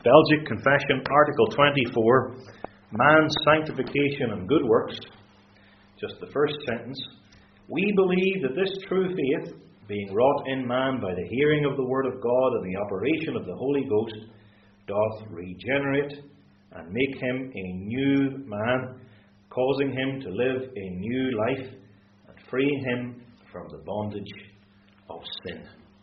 Belgic Confession, Article 24, Man's Sanctification and Good Works, just the first sentence. We believe that this true faith, being wrought in man by the hearing of the Word of God and the operation of the Holy Ghost, doth regenerate and make him a new man, causing him to live a new life and freeing him from the bondage of sin.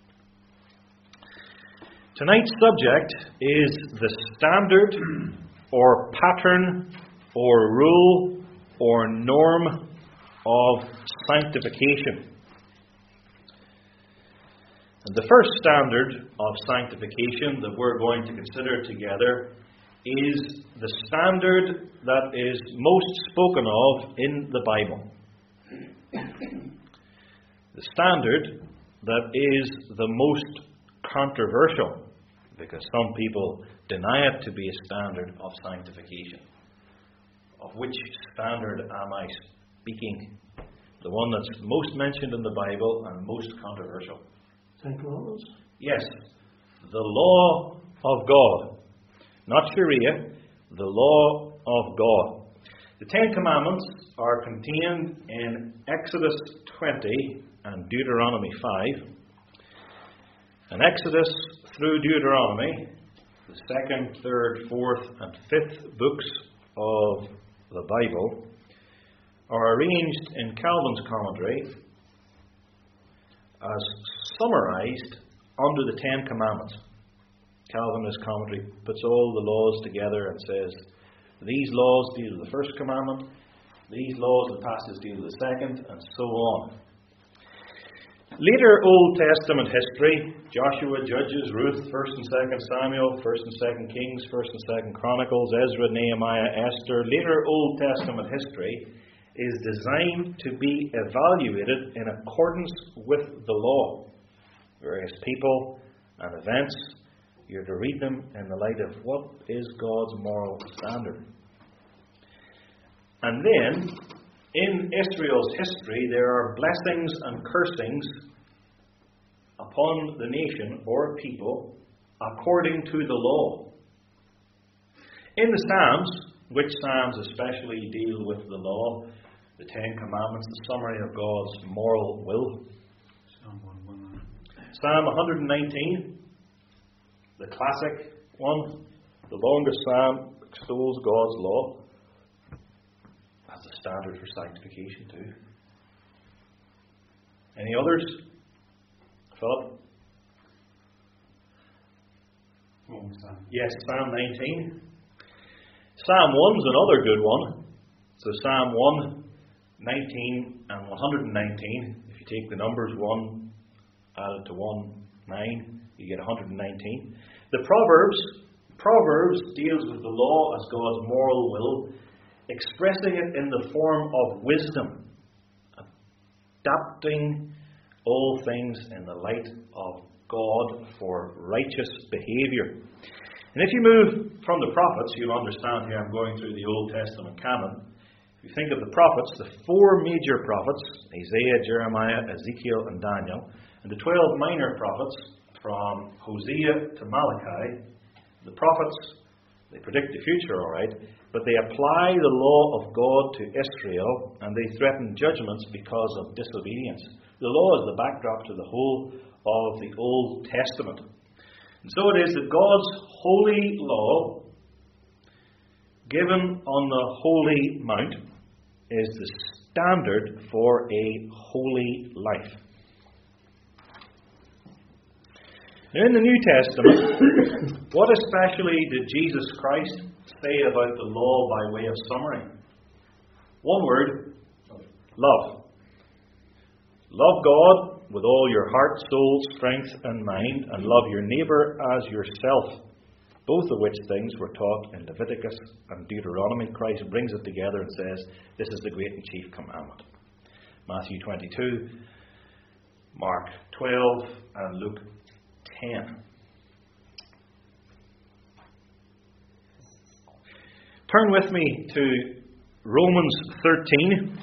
Tonight's subject is the standard or pattern or rule or norm of sanctification. And the first standard of sanctification that we're going to consider together is the standard that is most spoken of in the Bible. The standard that is the most controversial, because some people deny it to be a standard of sanctification. Of which standard am I speaking? The one that's most mentioned in the Bible and most controversial. Ten Commandments? Yes, the law of God. Not Sharia, the law of God. The Ten Commandments are contained in Exodus 20 and Deuteronomy 5. In Exodus through Deuteronomy, the 2nd, 3rd, 4th, and 5th books of the Bible are arranged in Calvin's commentary as summarized under the Ten Commandments. Calvin, in his commentary, puts all the laws together and says, these laws deal with the first commandment, these laws and passages deal with the second, and so on. Later Old Testament history, Joshua, Judges, Ruth, 1st and 2nd Samuel, 1st and 2nd Kings, 1st and 2nd Chronicles, Ezra, Nehemiah, Esther, later Old Testament history is designed to be evaluated in accordance with the law. Various people and events, you're to read them in the light of what is God's moral standard. And then, in Israel's history, there are blessings and cursings upon the nation or people according to the law. In the Psalms, which Psalms especially deal with the law, the Ten Commandments, the summary of God's moral will. Psalm 119, the classic one, the longest psalm, extols God's law. That's a standard for sanctification too. Any others? Philip? Yes, Psalm 19. Psalm 1's another good one. So Psalm 1, 19 and 119. If you take the numbers 1 added to 1, 9, you get 119. The Proverbs deals with the law as God's moral will, expressing it in the form of wisdom, adapting all things in the light of God for righteous behaviour. And if you move from the prophets, you'll understand here I'm going through the Old Testament canon. If you think of the prophets, the 4 major prophets, Isaiah, Jeremiah, Ezekiel, and Daniel, and the 12 minor prophets, from Hosea to Malachi, the prophets, they predict the future, all right, but they apply the law of God to Israel, and they threaten judgments because of disobedience. The law is the backdrop to the whole of the Old Testament. And so it is that God's holy law, given on the Holy Mount, is the standard for a holy life. Now, in the New Testament, what especially did Jesus Christ say about the law by way of summary? One word: love. Love God with all your heart, soul, strength, and mind, and love your neighbour as yourself. Both of which things were taught in Leviticus and Deuteronomy. Christ brings it together and says, this is the great and chief commandment. Matthew 22, Mark 12, and Luke 10. Turn with me to Romans 13.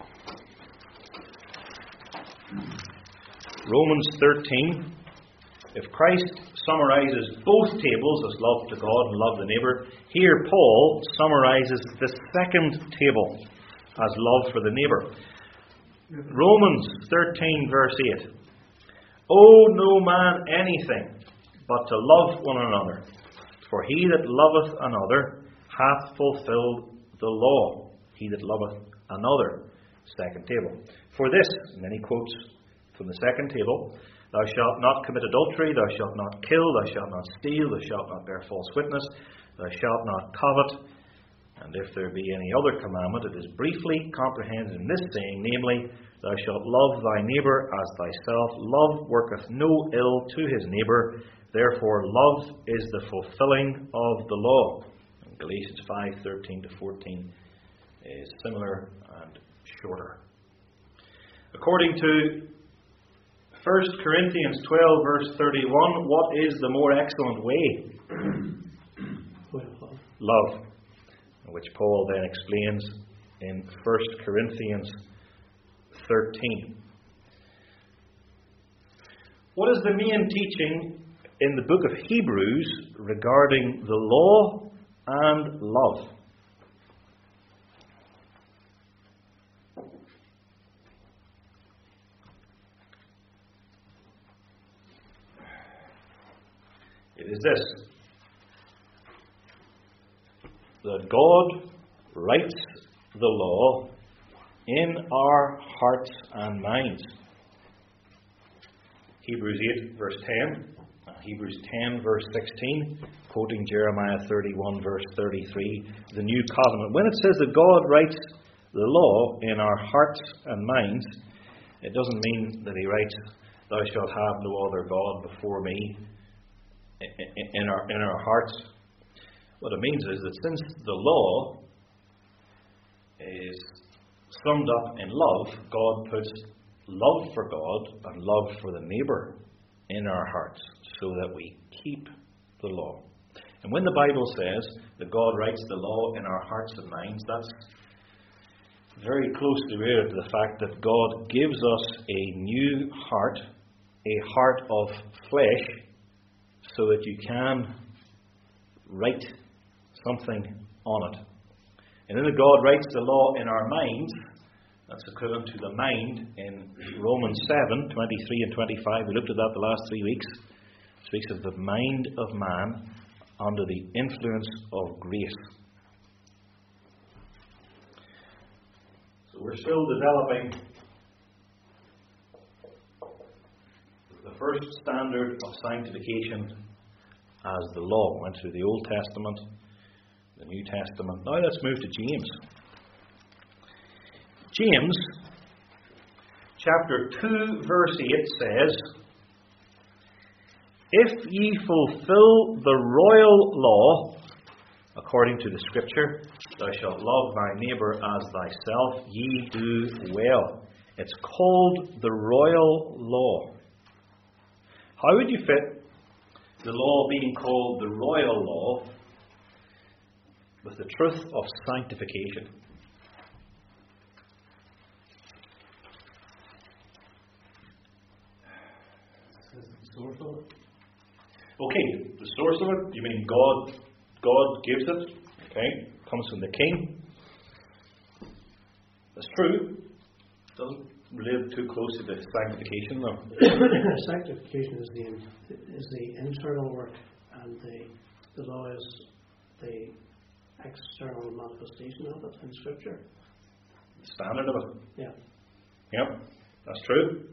Romans 13. If Christ summarizes both tables as love to God and love the neighbour, here Paul summarizes the second table as love for the neighbour. Romans 13 verse 8. Owe no man anything but to love one another, for he that loveth another hath fulfilled the law. He that loveth another. Second table. For this, and then he quotes from the second table, thou shalt not commit adultery, thou shalt not kill, thou shalt not steal, thou shalt not bear false witness, thou shalt not covet. And if there be any other commandment, it is briefly comprehended in this saying, namely, thou shalt love thy neighbour as thyself. Love worketh no ill to his neighbour, therefore love is the fulfilling of the law. And Galatians 5:13-14 is similar and shorter. According to 1 Corinthians 12 verse 31, what is the more excellent way? Love. Which Paul then explains in 1 Corinthians 13. What is the main teaching in the book of Hebrews regarding the law and love? It is this: that God writes the law in our hearts and minds. Hebrews 8 verse 10, Hebrews 10 verse 16, quoting Jeremiah 31 verse 33, the New Covenant. When it says that God writes the law in our hearts and minds, it doesn't mean that he writes, thou shalt have no other God before me, in our hearts. What it means is that since the law is summed up in love, God puts love for God and love for the neighbour in our hearts so that we keep the law. And when the Bible says that God writes the law in our hearts and minds, that's very closely related to the fact that God gives us a new heart, a heart of flesh, so that you can write something on it. And then God writes the law in our minds. That's equivalent to the mind in Romans 7, 23 and 25. We looked at that the last 3 weeks. It speaks of the mind of man under the influence of grace. So we're still developing the first standard of sanctification as the law. Went through the Old Testament, the New Testament. Now let's move to James. James, chapter 2, verse 8 says, if ye fulfill the royal law, according to the Scripture, thou shalt love thy neighbour as thyself, ye do well. It's called the royal law. How would you fit the law being called the royal law with the truth of sanctification? Okay, the source of it, you mean God gives it, okay, comes from the king. That's true. It doesn't relate too closely to sanctification though. Sanctification is the internal work, and the law is the external manifestation of it in Scripture. The standard of it. Yeah. Yep, that's true.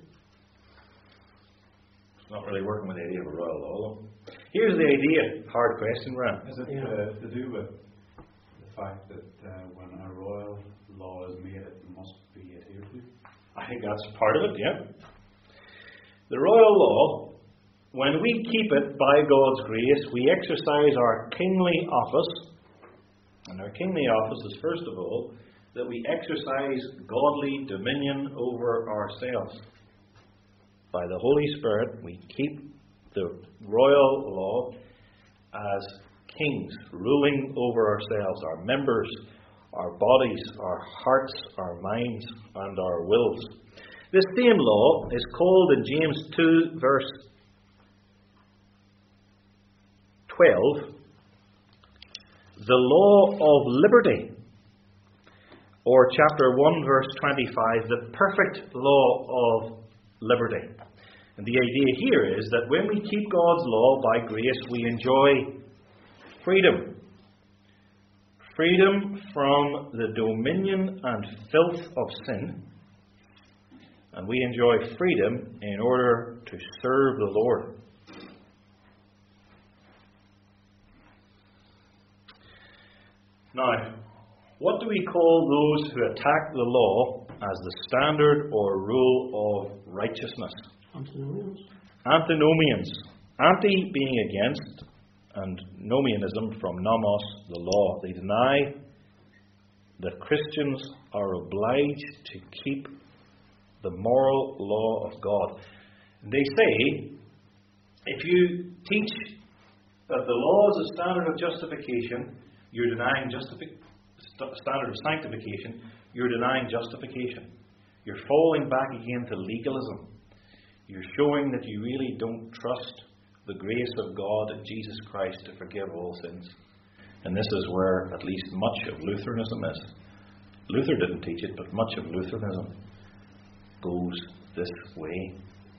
It's not really working with the idea of a royal law. Here's the idea. Hard question, Ram. Is it to do with the fact that when a royal law is made, it must be adhered to? I think that's part of it, yeah. The royal law, when we keep it by God's grace, we exercise our kingly office. And our kingly office is, first of all, that we exercise godly dominion over ourselves. By the Holy Spirit, we keep the royal law as kings, ruling over ourselves, our members, our bodies, our hearts, our minds, and our wills. This same law is called in James 2, verse 12, the law of liberty, or chapter 1, verse 25, the perfect law of liberty. And the idea here is that when we keep God's law by grace, we enjoy freedom. Freedom from the dominion and filth of sin. And we enjoy freedom in order to serve the Lord. Now, what do we call those who attack the law as the standard or rule of righteousness? Antinomians. Antinomians. Anti being against, and nomianism from nomos, the law. They deny that Christians are obliged to keep the moral law of God. They say, if you teach that the law is a standard of justification, you're denying standard of sanctification, you're denying justification. You're falling back again to legalism. You're showing that you really don't trust the grace of God and Jesus Christ to forgive all sins. And this is where at least much of Lutheranism is. Luther didn't teach it, but much of Lutheranism goes this way.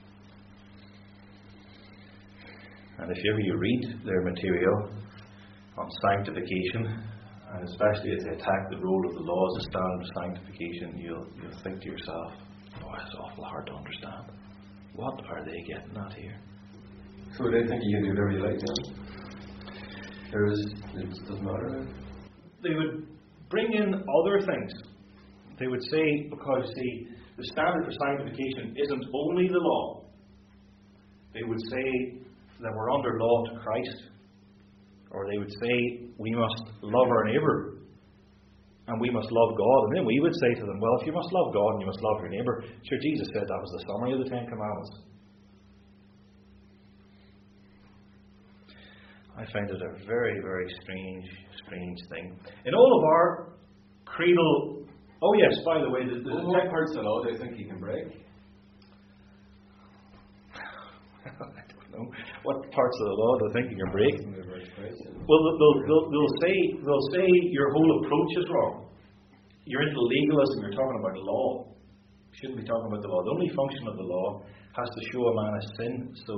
And if ever you read their material on sanctification, and especially as they attack the role of the law as a standard of sanctification, you'll think to yourself, oh, it's awful hard to understand. What are they getting at here? So they think you can do whatever you like then? It doesn't matter? They would bring in other things. They would say, because the standard for sanctification isn't only the law. They would say that we're under law to Christ. Or they would say we must love our neighbour and we must love God. And then we would say to them, well, if you must love God and you must love your neighbour, sure, Jesus said that was the summary of the Ten Commandments. I find it a very, very strange thing. In all of our creedal... Oh yes, by the way... What parts of the law do you think you can break? I don't know. What parts of the law do I think you can break? Well, they'll say your whole approach is wrong. You're into legalism, you're talking about law. You shouldn't be talking about the law. The only function of the law has to show a man a sin so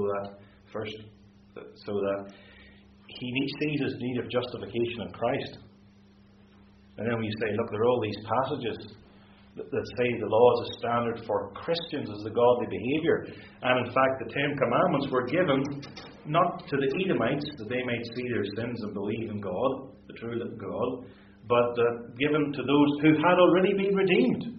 that he sees his need of justification in Christ. And then when you say, look, there are all these passages that say the law is a standard for Christians as the godly behaviour. And in fact, the Ten Commandments were given not to the Edomites that they might see their sins and believe in God, the true living God, but given to those who had already been redeemed.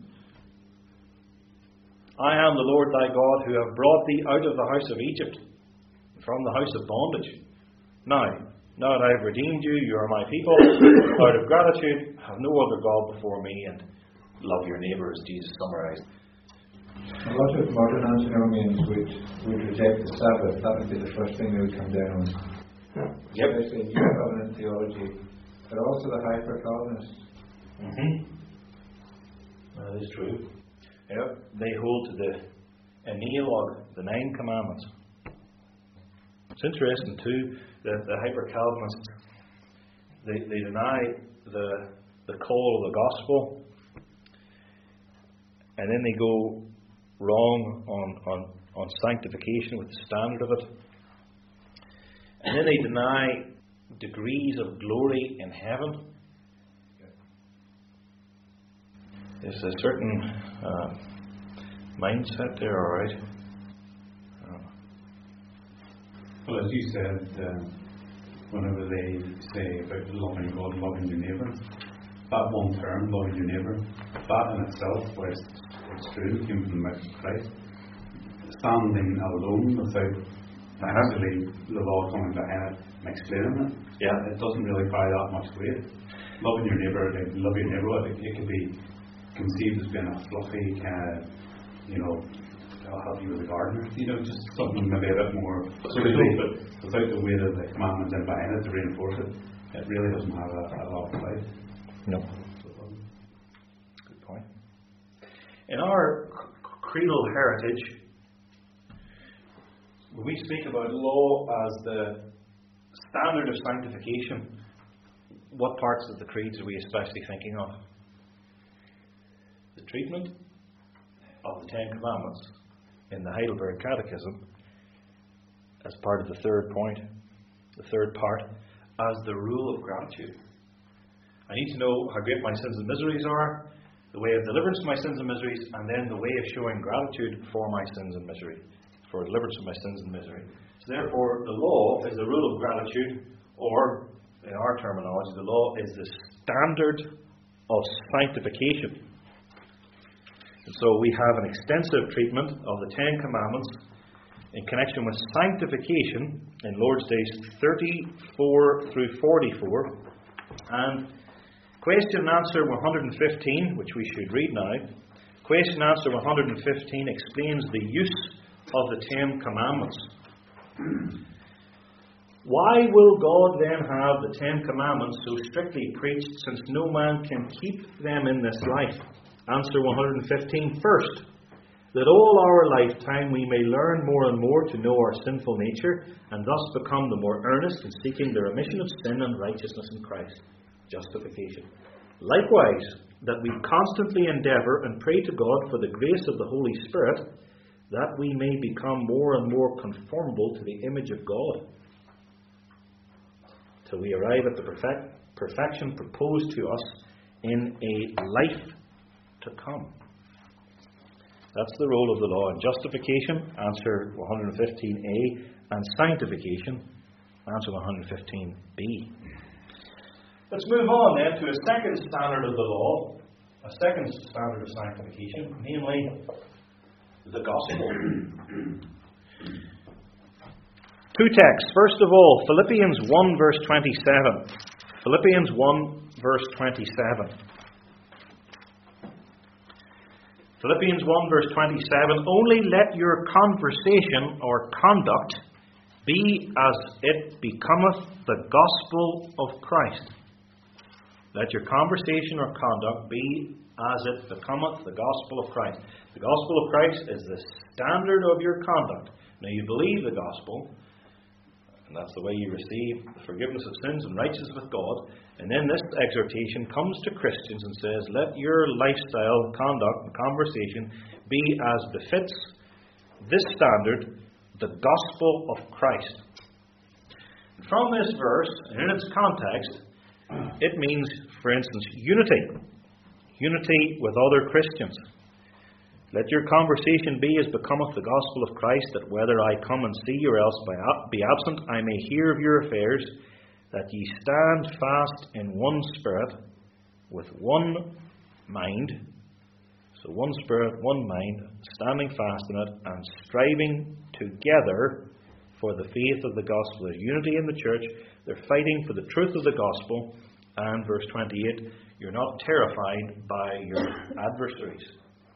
I am the Lord thy God who have brought thee out of the house of Egypt, from the house of bondage. Now that I have redeemed you, you are my people. Out of gratitude, have no other God before me, and love your neighbour, as Jesus summarised. A lot of modern antinomians would reject the Sabbath. That would be the first thing they would come down on. Yep. Especially in New Covenant theology, but also the Hyper-Calvinists. That is true. Yep. They hold to the Ennealog, the 9 Commandments. It's interesting too that the Hyper-Calvinists they deny the call of the gospel, and then they go wrong on sanctification with the standard of it, and then they deny degrees of glory in heaven. There's a certain mindset there, all right. Well, as you said, whenever they say about loving God, loving your neighbour, that one term, loving your neighbour, that in itself, where it's true, came from the mouth of Christ, standing alone without actually the law coming behind it and explaining it, it doesn't really carry that much weight. Loving your neighbour, love your neighbour, it could be conceived as being a fluffy kind of, I'll help you with the gardener, just something maybe a bit more silly, but without the weight of the commandments in behind it to reinforce it, it really doesn't have a lot of life. No. Good point. In our creedal heritage, when we speak about law as the standard of sanctification, what parts of the creeds are we especially thinking of? The treatment of the Ten Commandments in the Heidelberg Catechism as part of the third point, the third part, as the rule of gratitude. I need to know how great my sins and miseries are, the way of deliverance from my sins and miseries, and then the way of showing gratitude for my sins and misery, for deliverance from my sins and misery. So therefore, the law is the rule of gratitude, or, in our terminology, the law is the standard of sanctification. And so we have an extensive treatment of the Ten Commandments in connection with sanctification in Lord's Days 34 through 44. And question and answer 115, which we should read now. Question and answer 115 explains the use of the Ten Commandments. Why will God then have the Ten Commandments so strictly preached, since no man can keep them in this life? Answer 115. First, that all our lifetime we may learn more and more to know our sinful nature, and thus become the more earnest in seeking the remission of sin and righteousness in Christ. Justification. Likewise, that we constantly endeavour and pray to God for the grace of the Holy Spirit, that we may become more and more conformable to the image of God, till we arrive at the perfection proposed to us in a life to come. That's the role of the law in justification, answer 115a, and sanctification, answer 115b. Let's move on then to a second standard of the law, a second standard of sanctification, namely the gospel. Two texts. First of all, Philippians 1 verse 27. Philippians 1 verse 27. Philippians 1 verse 27. Only let your conversation or conduct be as it becometh the gospel of Christ. Let your conversation or conduct be as it becometh the gospel of Christ. The gospel of Christ is the standard of your conduct. Now you believe the gospel, and that's the way you receive the forgiveness of sins and righteousness with God. And then this exhortation comes to Christians and says, let your lifestyle, conduct, and conversation be as befits this standard, the gospel of Christ. From this verse, and in its context, it means, for instance, unity. Unity with other Christians. Let your conversation be as becometh the gospel of Christ, that whether I come and see you or else be absent, I may hear of your affairs, that ye stand fast in one spirit, with one mind. So one spirit, one mind, standing fast in it, and striving together for the faith of the gospel. There's unity in the church. They're fighting for the truth of the gospel. And verse 28, you're not terrified by your adversaries.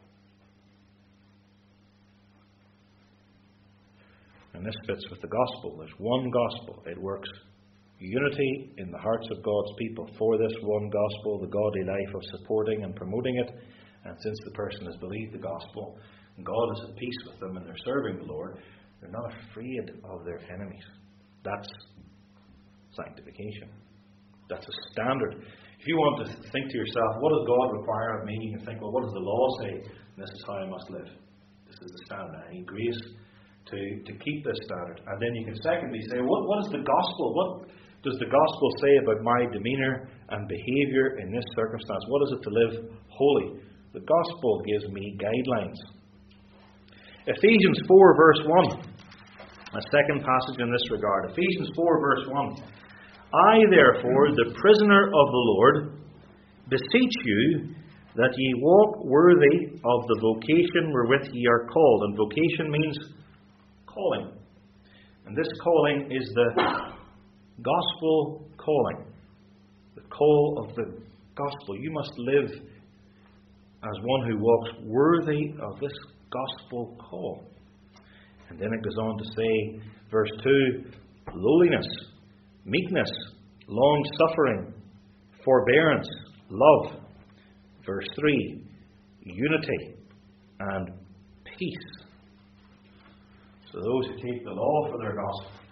And this fits with the gospel. There's one gospel. It works unity in the hearts of God's people for this one gospel, the godly life of supporting and promoting it. And since the person has believed the gospel, and God is at peace with them and they're serving the Lord, they're not afraid of their enemies. That's sanctification. That's a standard. If you want to think to yourself, what does God require of me? You can think, well, what does the law say? And this is how I must live. This is the standard. I need grace to keep this standard. And then you can secondly say, what is the gospel? What does the gospel say about my demeanour and behaviour in this circumstance? What is it to live holy? The gospel gives me guidelines. Ephesians 4 verse 1. A second passage in this regard. Ephesians 4 verse 1. I, therefore, the prisoner of the Lord, beseech you that ye walk worthy of the vocation wherewith ye are called. And vocation means calling. And this calling is the gospel calling. The call of the gospel. You must live as one who walks worthy of this gospel call. And then it goes on to say, verse 2, lowliness, meekness, long-suffering, forbearance, love. Verse 3, unity and peace. So those who take the law for their gospel,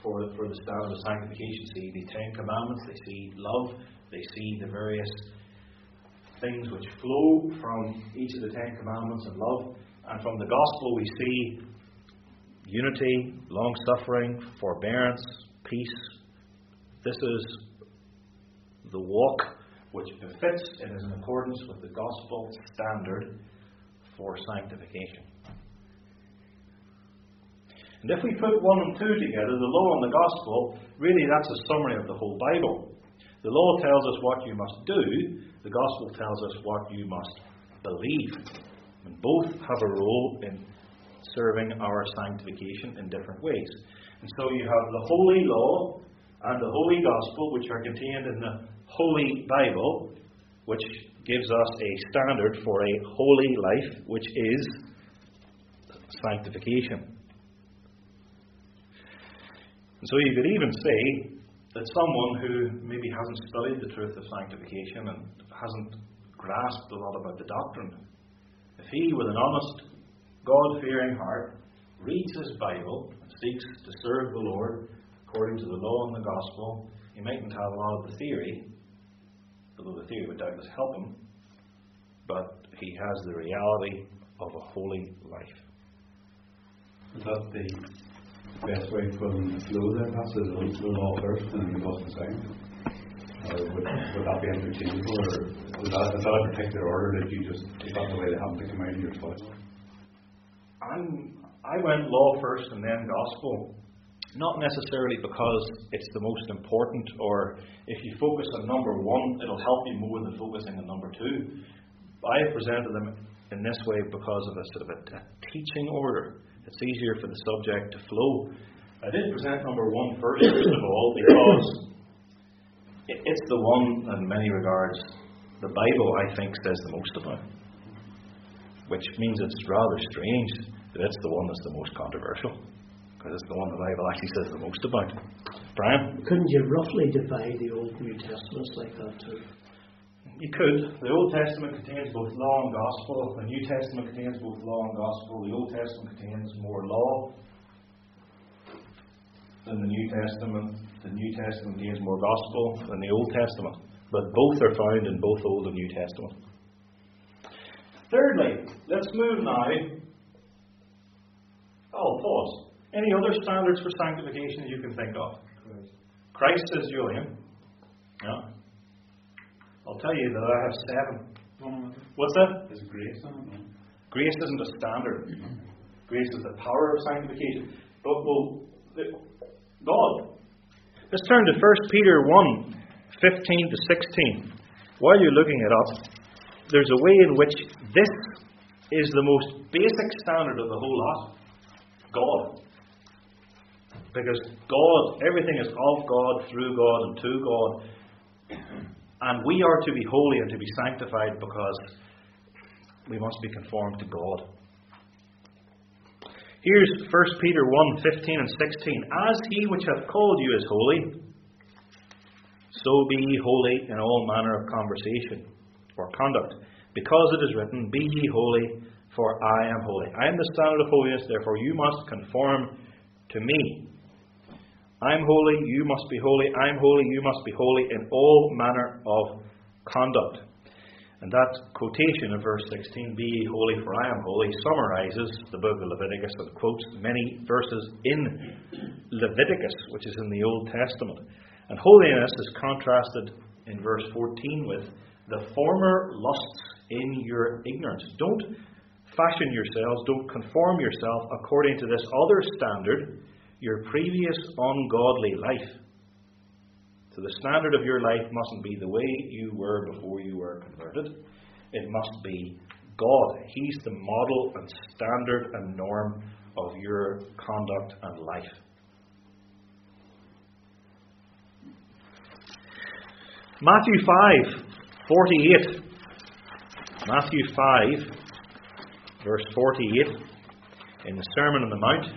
for the standard of sanctification see the Ten Commandments, they see love, they see the various things which flow from each of the Ten Commandments and love. And from the Gospel we see unity, long-suffering, forbearance, peace. This is the walk which befits and is in accordance with the Gospel standard for sanctification. And if we put 1 and 2 together, the law and the Gospel, really that's a summary of the whole Bible. The law tells us what you must do, the Gospel tells us what you must believe. And both have a role in serving our sanctification in different ways. And so you have the Holy Law and the Holy Gospel, which are contained in the Holy Bible, which gives us a standard for a holy life, which is sanctification. And so you could even say that someone who maybe hasn't studied the truth of sanctification and hasn't grasped a lot about the doctrine, if he, with an honest, God-fearing heart, reads his Bible and seeks to serve the Lord according to the law and the Gospel, he mightn't have a lot of the theory, although the theory would doubtless help him, but he has the reality of a holy life. Is that the best way for them to flow then? That's the law first and then the Gospel second? Or would that be interchangeable, or is that a particular order that you just, is that the way they happen to come out of your thoughts? I went law first and then gospel, not necessarily because it's the most important, or if you focus on number 1, it'll help you more than focusing on number 2. I presented them in this way because of a sort of a teaching order. It's easier for the subject to flow. I did present number 1 first of all, because it's the one, in many regards, the Bible, I think, says the most about. Which means it's rather strange that it's the one that's the most controversial, because it's the one the Bible actually says the most about. Brian? Couldn't you roughly divide the Old and New Testaments like that too? You could. The Old Testament contains both law and gospel. The New Testament contains both law and gospel. The Old Testament contains more law than the New Testament. The New Testament contains more gospel than the Old Testament. But both are found in both Old and New Testament. Thirdly, let's move now. Pause. Any other standards for sanctification you can think of? Christ, says Julian. Yeah. I'll tell you that I have 7. What's that? Is grace on it? Grace isn't a standard. Grace is the power of sanctification. But God. Let's turn to 1 Peter 1, 15 to 16. While you're looking it up, there's a way in which this is the most basic standard of the whole lot. God. Because God, everything is of God, through God, and to God. And we are to be holy and to be sanctified because we must be conformed to God. Here's 1 Peter 1, 15 and 16. As he which hath called you is holy, so be ye holy in all manner of conversation or conduct. Because it is written, Be ye holy, for I am holy. I am the standard of holiness, therefore you must conform to me. I am holy, you must be holy. I am holy, you must be holy in all manner of conduct. And that quotation of verse 16, Be ye holy, for I am holy, summarizes the book of Leviticus and quotes many verses in Leviticus, which is in the Old Testament. And holiness is contrasted in verse 14 with the former lusts in your ignorance. Don't fashion yourselves, don't conform yourself according to this other standard, your previous ungodly life. So the standard of your life mustn't be the way you were before you were converted. It must be God. He's the model and standard and norm of your conduct and life. Matthew 5, 48. Matthew 5, verse 48, in the Sermon on the Mount.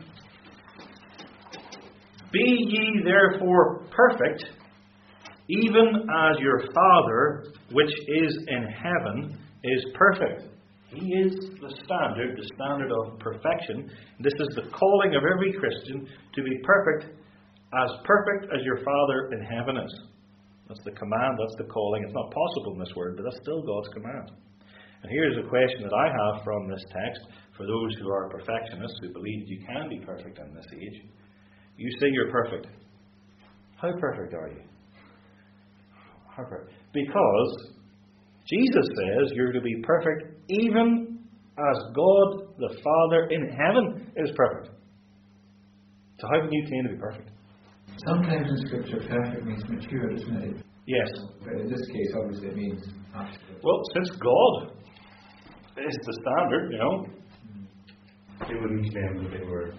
Be ye therefore perfect, even as your Father which is in heaven is perfect. He is the standard of perfection. This is the calling of every Christian to be perfect as perfect as your Father in heaven is. That's the command, that's the calling. It's not possible in this world, but that's still God's command. And here's a question that I have from this text for those who are perfectionists, who believe you can be perfect in this age. You say you're perfect. How perfect are you? How perfect? Because Jesus says you're to be perfect even as God the Father in heaven is perfect. So how can you claim to be perfect? Sometimes in Scripture, perfect means mature, doesn't it? Yes. But in this case, obviously, it means absolute. Well, since God is the standard, They wouldn't claim that they were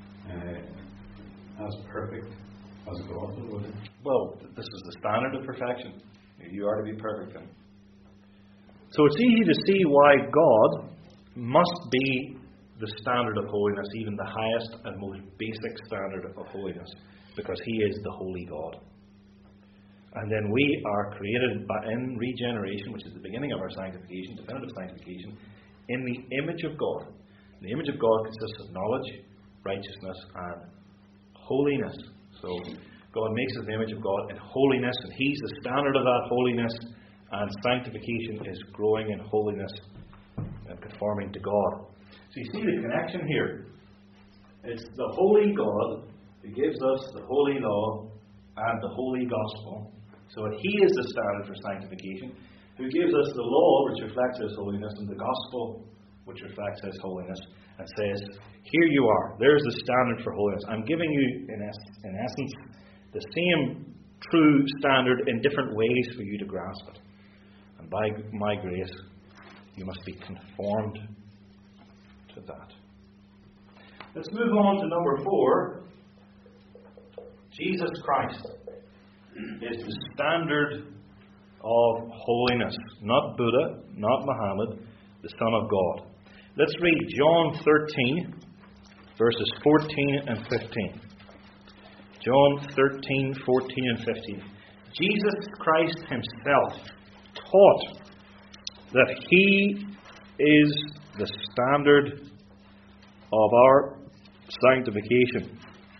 as perfect as God, would they? Well, this is the standard of perfection. You are to be perfect then. So it's easy to see why God must be the standard of holiness, even the highest and most basic standard of holiness, because He is the holy God. And then we are created in regeneration, which is the beginning of our sanctification, definitive sanctification, in the image of God. The image of God consists of knowledge, righteousness, and holiness. So God makes us in the image of God in holiness, and He's the standard of that holiness, and sanctification is growing in holiness and conforming to God. So you see the connection here. It's the holy God who gives us the holy law and the holy gospel. So He is the standard for sanctification, who gives us the law which reflects His holiness and the gospel which reflects His holiness, and says, here you are, there's the standard for holiness. I'm giving you, in essence, the same true standard in different ways for you to grasp it. And by my grace, you must be conformed to that. Let's move on to number 4. Jesus Christ is the standard of holiness. Not Buddha, not Muhammad, the Son of God. Let's read John 13, verses 14 and 15. John 13, 14 and 15. Jesus Christ Himself taught that He is the standard of our sanctification.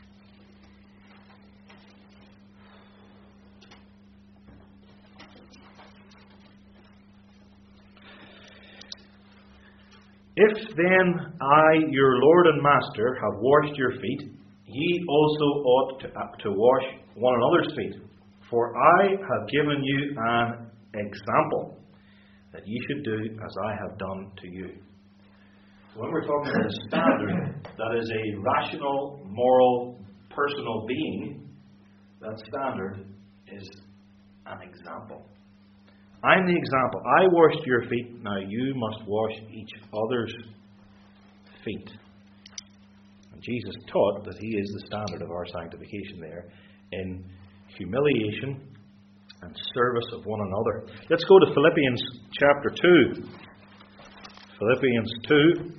If then I, your Lord and Master, have washed your feet, ye also ought to wash one another's feet. For I have given you an example, that ye should do as I have done to you. So when we're talking about a standard that is a rational, moral, personal being, that standard is an example. I'm the example. I washed your feet, now you must wash each other's feet. And Jesus taught that He is the standard of our sanctification there in humiliation and service of one another. Let's go to Philippians chapter 2. Philippians 2.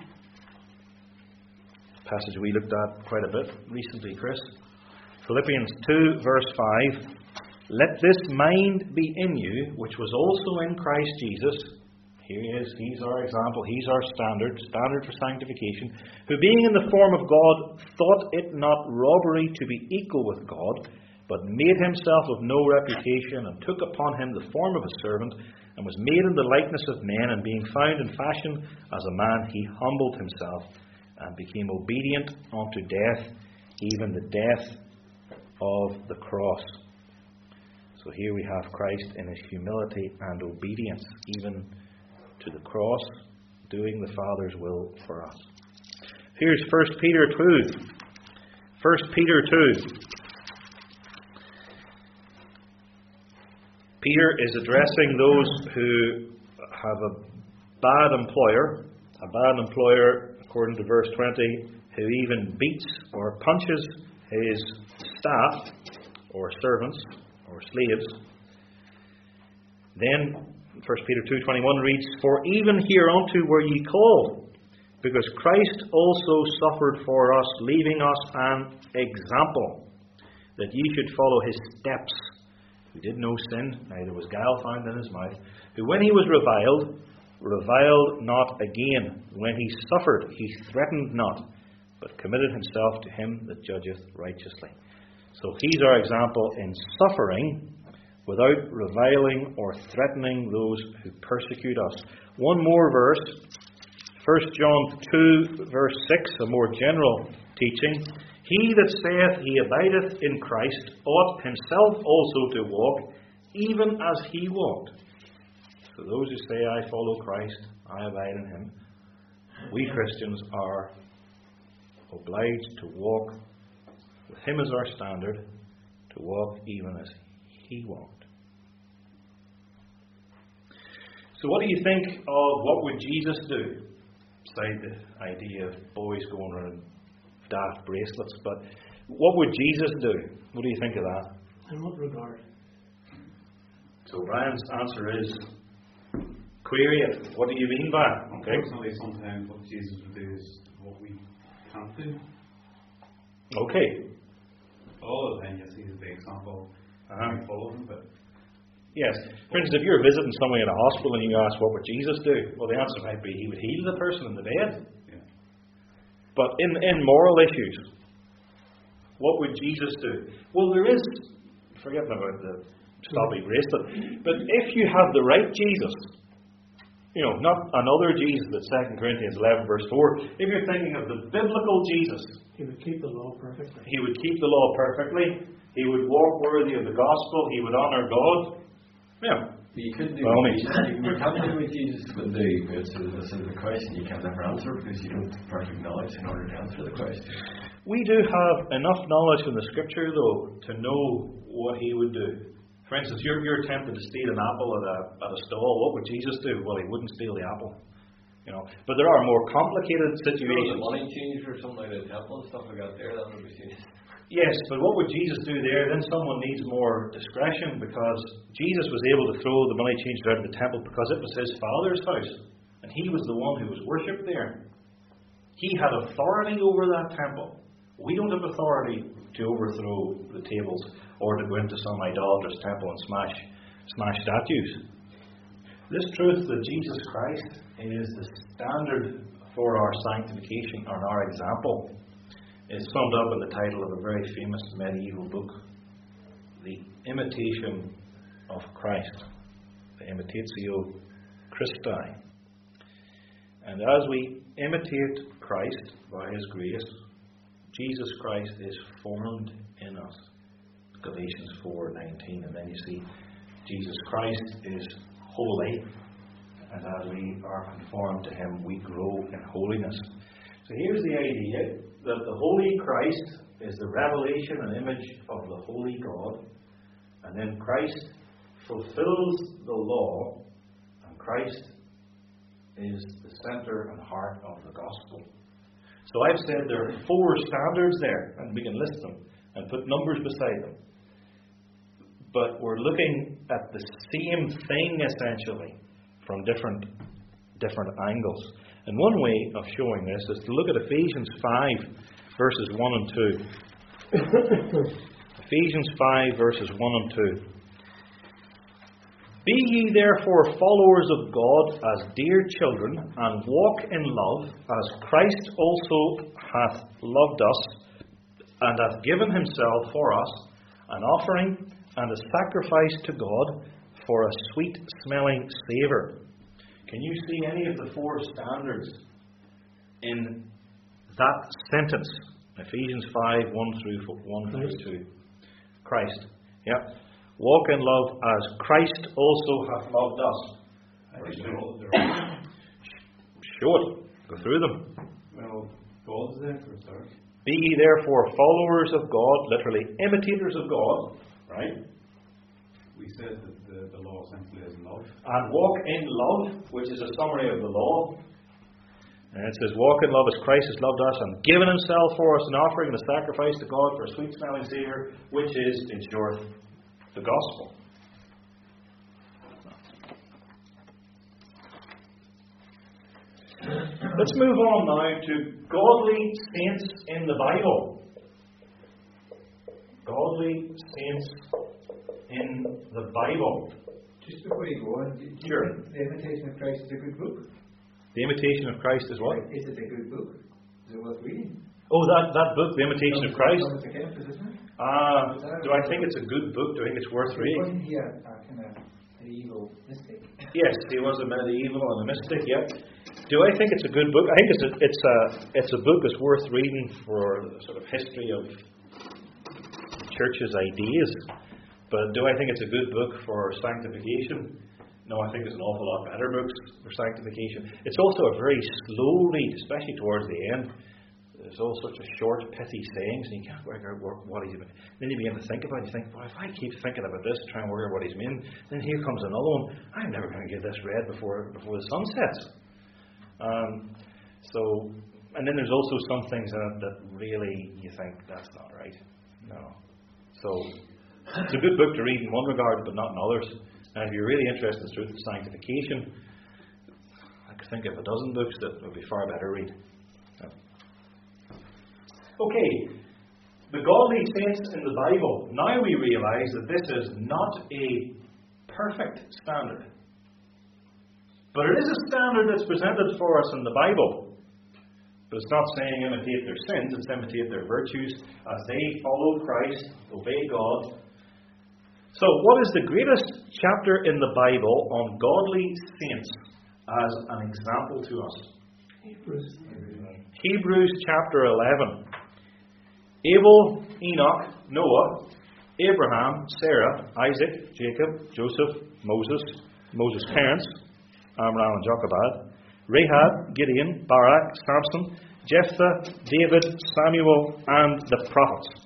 Passage we looked at quite a bit recently, Chris. Philippians 2, verse 5. Let this mind be in you, which was also in Christ Jesus. Here He is. He's our example. He's our standard for sanctification. Who being in the form of God, thought it not robbery to be equal with God, but made Himself of no reputation, and took upon Him the form of a servant, and was made in the likeness of men, and being found in fashion as a man, He humbled Himself, and became obedient unto death, even the death of the cross. So here we have Christ in His humility and obedience, even to the cross, doing the Father's will for us. Here's 1 Peter 2. 1 Peter 2. Peter is addressing those who have a bad employer, according to verse 20, who even beats or punches his staff or servants or slaves. Then 1 Peter 2:21 reads, For even hereunto were ye called, because Christ also suffered for us, leaving us an example, that ye should follow His steps, who did no sin, neither was guile found in His mouth, who when He was reviled not again. When He suffered, He threatened not, but committed Himself to Him that judgeth righteously. So He's our example in suffering without reviling or threatening those who persecute us. One more verse, 1 John 2, verse 6, a more general teaching. He that saith he abideth in Christ ought himself also to walk, even as He walked. So those who say, I follow Christ, I abide in Him, we Christians are obliged to walk with Him as our standard, to walk even as He walked. So what do you think of what would Jesus do? Beside the idea of boys going around daft bracelets, but what would Jesus do? What do you think of that? In what regard? So Brian's answer is, query it. What do you mean by it? Okay. Personally, sometimes what Jesus would do is what we can't do. Okay. All the time, yes, He's the example. We follow Him, but Yes. For instance, if you're visiting somebody in a hospital and you ask, what would Jesus do? Well, the answer might be, He would heal the person in the bed. yeah. But in moral issues, what would Jesus do? Well, there is, forgetting about the sloppy bracelet, but if you have the right Jesus, not another Jesus that 2 Corinthians 11 verse 4, if you're thinking of the biblical Jesus, He would keep the law perfectly. He would keep the law perfectly, He would walk worthy of the gospel, He would honour God. Yeah. You couldn't do Well, what Jesus, you can't do what Jesus would do. It's a question you can't ever answer because you don't have perfect knowledge in order to answer the question. We do have enough knowledge in the Scripture, though, to know what He would do. For instance, you're tempted to steal an apple at a stall. What would Jesus do? Well, He wouldn't steal the apple. But there are more complicated situations. The money changer or something like that, temple and stuff like that there, that would be serious. Yes, but what would Jesus do there? Then someone needs more discretion, because Jesus was able to throw the money changer out of the temple because it was His Father's house, and He was the one who was worshipped there. He had authority over that temple. We don't have authority to overthrow the tables or to go into some idolatrous temple and smash statues. This truth that Jesus Christ is the standard for our sanctification and our example is summed up in the title of a very famous medieval book, The Imitation of Christ, the Imitatio Christi. And as we imitate Christ by His grace, Jesus Christ is formed in us. Galatians 4:19. And then you see Jesus Christ is holy, and as we are conformed to Him, we grow in holiness. So here's the idea that the Holy Christ is the revelation and image of the Holy God, and then Christ fulfills the law, and Christ is the centre and heart of the gospel. So I've said there are 4 standards there, and we can list them and put numbers beside them. But we're looking at the same thing essentially from different angles. And one way of showing this is to look at Ephesians 5 verses 1 and 2. Ephesians 5 verses 1 and 2. Be ye therefore followers of God as dear children, and walk in love, as Christ also hath loved us, and hath given Himself for us, an offering and a sacrifice to God for a sweet-smelling savour. Can you see any of the 4 standards in that sentence? Ephesians 5, 1 through 2. Christ. Yeah. Walk in love as Christ also hath loved us. They're all Show it. Go through them. well, God's there for a start. Be ye therefore followers of God, literally imitators of God, right? We said that the law essentially is love. And walk in love, which is a summary of the law. And it says, walk in love as Christ has loved us and given Himself for us, an offering and a sacrifice to God for a sweet-smelling savour, which is, in short, the gospel. Let's move on now to godly saints in the Bible. Godly saints in the Bible. Just before you go on, do you Sure. think The Imitation of Christ is a good book? The Imitation of Christ is what? Is it a good book? Is it worth reading? Oh, that book, The Imitation of Christ. Thomas à Kempis, isn't it? Do I think it's a good book? Do I think it's worth reading? Wasn't he a kind of medieval mystic? Yes, he was a medieval and a mystic. Yeah. Do I think it's a good book? I think it's a book that's worth reading for the sort of history of the church's ideas. But do I think it's a good book for sanctification? No, I think there's an awful lot better books for sanctification. It's also a very slow read, especially towards the end. There's all sorts of short, pithy sayings, and you can't work out what he's mean. Then you begin to think about it, you think, well, if I keep thinking about this, try and work out what he's meaning, then here comes another one. I'm never going to get this read before the sun sets. And then there's also some things in it that really you think, that's not right. No. So, it's a good book to read in one regard, but not in others. And if you're really interested in the truth of sanctification, I could think of a dozen books that would be far better read. Okay, the godly saints in the Bible. Now we realize that this is not a perfect standard. But it is a standard that's presented for us in the Bible. But it's not saying imitate their sins, it's imitate their virtues as they follow Christ, obey God. So, what is the greatest chapter in the Bible on godly saints as an example to us? Hebrews chapter 11. Abel, Enoch, Noah, Abraham, Sarah, Isaac, Jacob, Joseph, Moses' parents, Amram and Jochebed, Rahab, Gideon, Barak, Samson, Jephthah, David, Samuel, and the prophets.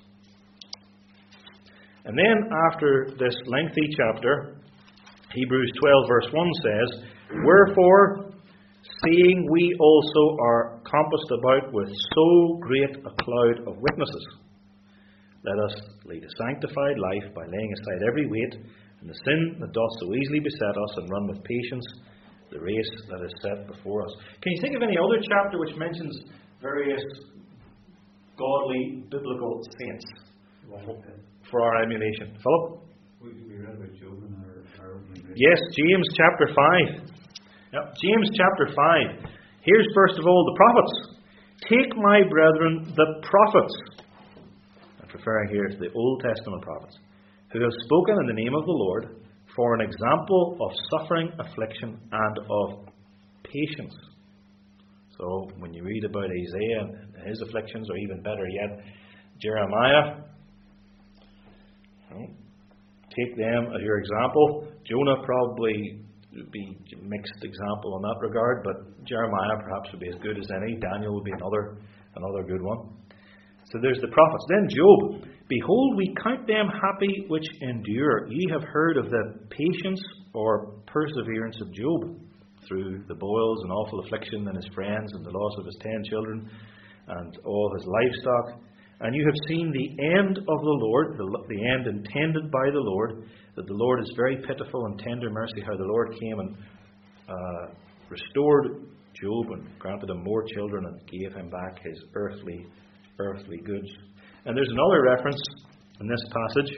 And then after this lengthy chapter, Hebrews 12 verse 1 says, Wherefore, seeing we also are compassed about with so great a cloud of witnesses, let us lead a sanctified life by laying aside every weight and the sin that doth so easily beset us, and run with patience the race that is set before us. Can you think of any other chapter which mentions various godly biblical saints for our emulation? Philip? We read about Job in our opening reading. Yes, James chapter 5. Yep. James chapter 5. Here's first of all the prophets. Take, my brethren, the prophets, I'm referring here to the Old Testament prophets, who have spoken in the name of the Lord, for an example of suffering, affliction, and of patience. So, when you read about Isaiah and his afflictions, or even better yet, Jeremiah, take them as your example. Jonah probably would be a mixed example in that regard, but Jeremiah perhaps would be as good as any. Daniel would be another good one. So there's the prophets. Then Job. Behold, we count them happy which endure. Ye have heard of the patience or perseverance of Job, through the boils and awful affliction and his friends, and the loss of his 10 children, and all his livestock. And you have seen the end of the Lord, the end intended by the Lord, that the Lord is very pitiful and tender mercy, how the Lord came and restored Job and granted him more children and gave him back his earthly goods. And there's another reference in this passage.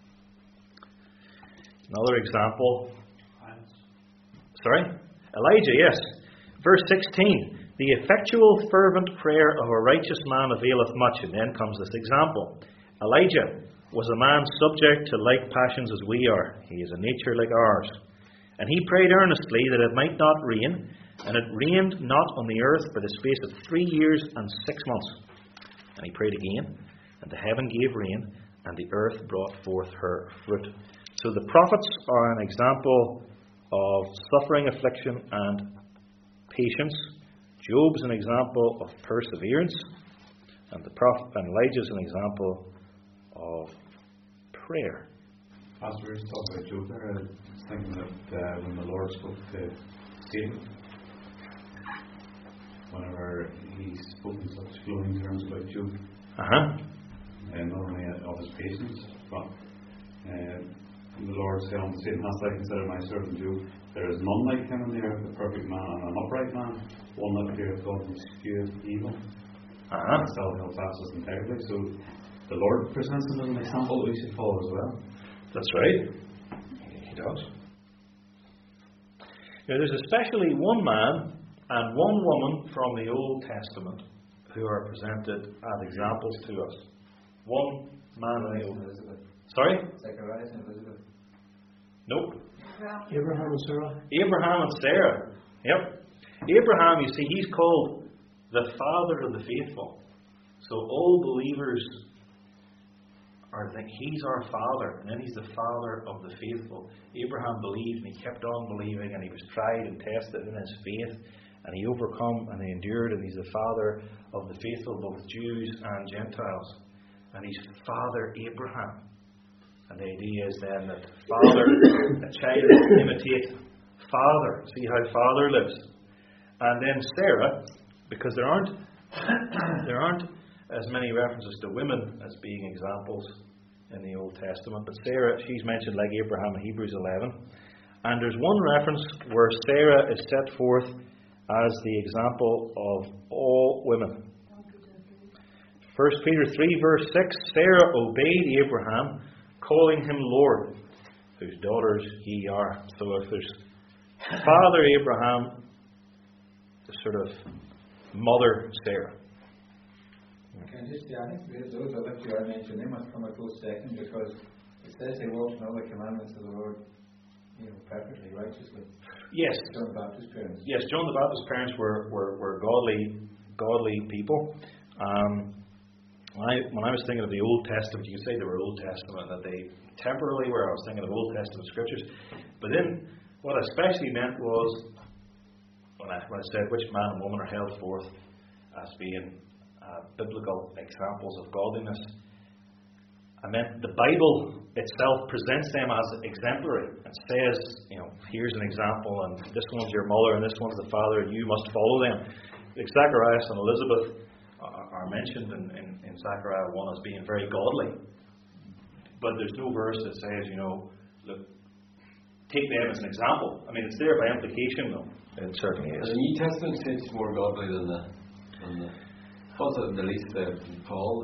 Another example. Sorry? Elijah, yes. Verse 16. The effectual fervent prayer of a righteous man availeth much. And then comes this example. Elijah was a man subject to like passions as we are. He is a nature like ours. And he prayed earnestly that it might not rain. And it rained not on the earth for the space of 3 years and 6 months. And he prayed again, and the heaven gave rain, and the earth brought forth her fruit. So the prophets are an example of suffering, affliction, and patience. Job's an example of perseverance, and Elijah's an example of prayer. As we were talking about Job there, I was thinking that when the Lord spoke to Satan, whenever he spoke in such glowing terms about Job, and not only of his patience, but the Lord said unto Satan, Hast thou considered my servant Job? There is none like him in the earth, a perfect man and an upright man, one that feareth God and escheweth evil. And still held fast his integrity. So the Lord presents him as an example that we should follow as well. That's right. He does. Now, there's especially one man and one woman from the Old Testament who are presented as examples to us. One man in the Zechariah Old. and Elizabeth. Sorry? Zechariah and Elizabeth. Nope. Abraham and Sarah. Abraham and Sarah. Yep. Abraham, you see, he's called the father of the faithful. So all believers are think he's our father, and then he's the father of the faithful. Abraham believed, and he kept on believing, and he was tried and tested in his faith, and he overcome, and he endured, and he's the father of the faithful, both Jews and Gentiles. And he's Father Abraham. And the idea is then that father, a child imitate father. See how father lives. And then Sarah, because there aren't as many references to women as being examples in the Old Testament. But Sarah, she's mentioned like Abraham in Hebrews 11. And there's one reference where Sarah is set forth as the example of all women. 1 Peter 3 verse 6, Sarah obeyed Abraham, calling him Lord, whose daughters ye are. So if there's Father Abraham, the sort of Mother Sarah. Can I just say, I think those other two I mentioned, they must come a close second, because it says they walked in all the commandments of the Lord, perfectly, righteously. Yes. John the Baptist's parents. Yes, John the Baptist's parents were godly people. When I was thinking of the Old Testament, you could say they were Old Testament, that they temporarily were. I was thinking of Old Testament scriptures. But then, what I especially meant was, when I said which man and woman are held forth as being biblical examples of godliness, I meant the Bible itself presents them as exemplary. It says, here's an example, and this one's your mother, and this one's the father, and you must follow them. Like Zacharias and Elizabeth are mentioned in Zechariah 1 as being very godly. But there's no verse that says, look, take them as an example. I mean, it's there by implication, though. It certainly is. The New Testament says more godly than the also the least Paul,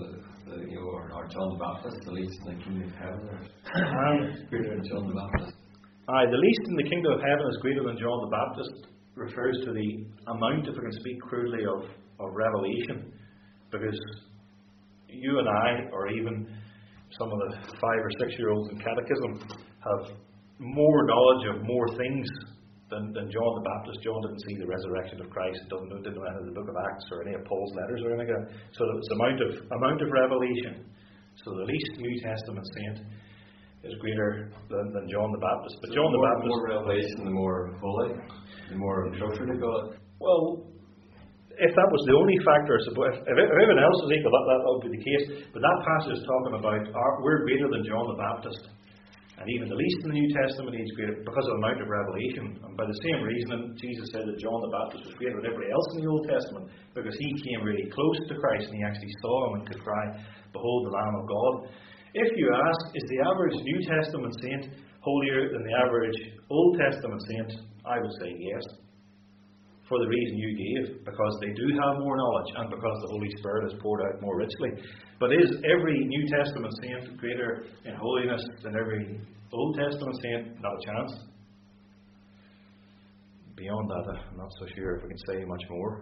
or John the Baptist, the least in the kingdom of heaven, or greater than John the Baptist. The least in the kingdom of heaven is greater than John the Baptist refers to the amount, if I can speak crudely, of revelation. Because you and I, or even some of the 5 or 6 year olds in catechism, have more knowledge of more things than John the Baptist. John didn't see the resurrection of Christ, didn't know anything of the book of Acts or any of Paul's letters or anything. So it's amount of revelation. So the least New Testament saint is greater than John the Baptist. But John the Baptist, more revelation, the more holy, the more closer to God. Well, if that was the only factor, I suppose, if everyone else is equal, that would be the case. But that passage is talking about we're greater than John the Baptist. And even the least in the New Testament is greater because of the amount of revelation. And by the same reason, Jesus said that John the Baptist was greater than everybody else in the Old Testament, because he came really close to Christ and he actually saw him and could cry, "Behold the Lamb of God." If you ask, is the average New Testament saint holier than the average Old Testament saint? I would say yes. For the reason you gave, because they do have more knowledge and because the Holy Spirit is poured out more richly. But is every New Testament saint greater in holiness than every Old Testament saint? Not a chance. Beyond that, I'm not so sure if we can say much more.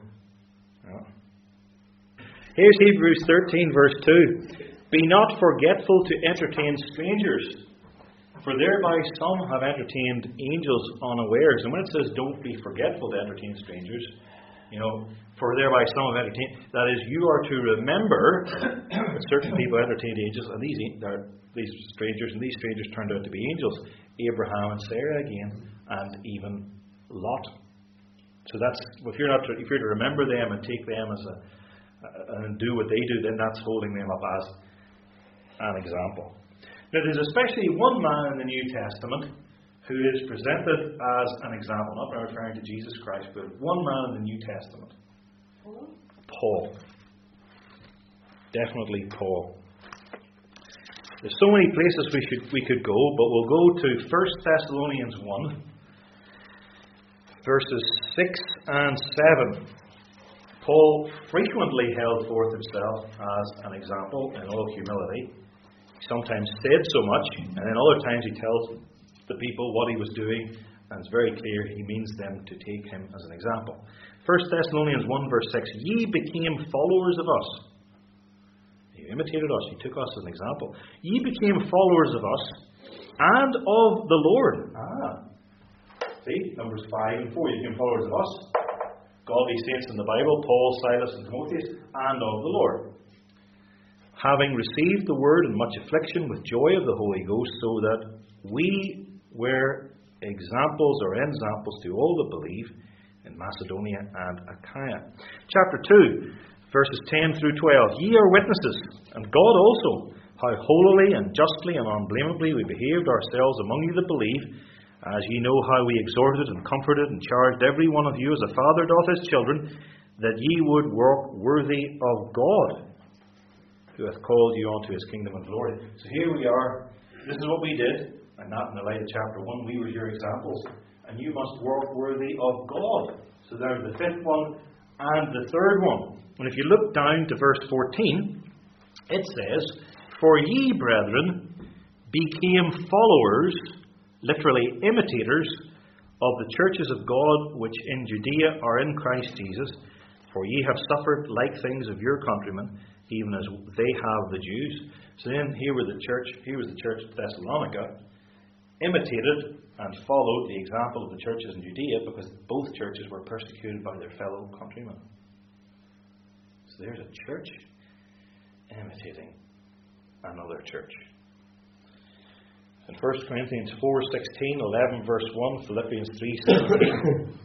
Yeah. Here's Hebrews 13 verse 2. Be not forgetful to entertain strangers, for thereby some have entertained angels unawares. And when it says don't be forgetful to entertain strangers, for thereby some have entertained, that is, you are to remember that certain people entertained angels, and these strangers turned out to be angels. Abraham and Sarah again, and even Lot. So that's, if you're to remember them and take them as and do what they do, then that's holding them up as an example. Now, there's especially one man in the New Testament who is presented as an example, not referring to Jesus Christ, but one man in the New Testament. Paul. Definitely Paul. There's so many places we could go, but we'll go to 1 Thessalonians 1, verses 6 and 7. Paul frequently held forth himself as an example in all humility. Sometimes said so much, and then other times he tells the people what he was doing, and it's very clear he means them to take him as an example. 1 Thessalonians 1 verse 6, ye became followers of us. You imitated us. He took us as an example. Ye became followers of us and of the Lord. See, Numbers 5 and 4. You became followers of us, godly saints in the Bible, Paul, Silas, and Timotheus, and of the Lord. Having received the word in much affliction with joy of the Holy Ghost, so that we were examples or ensamples to all that believe in Macedonia and Achaia. Chapter 2, verses 10 through 12. Ye are witnesses, and God also, how holily and justly and unblameably we behaved ourselves among you that believe, as ye know how we exhorted and comforted and charged every one of you as a father doth his children, that ye would walk worthy of God, who hath called you unto his kingdom and glory. So here we are. This is what we did, and not in the light of chapter 1. We were your examples. And you must walk worthy of God. So there's the fifth one and the third one. And if you look down to verse 14, it says, For ye, brethren, became followers, literally imitators, of the churches of God which in Judea are in Christ Jesus. For ye have suffered like things of your countrymen, even as they have the Jews. So then here was the church of Thessalonica, imitated and followed the example of the churches in Judea, because both churches were persecuted by their fellow countrymen. So there's a church imitating another church. In 1 Corinthians 4:16, 11 verse 1, Philippians 3:17,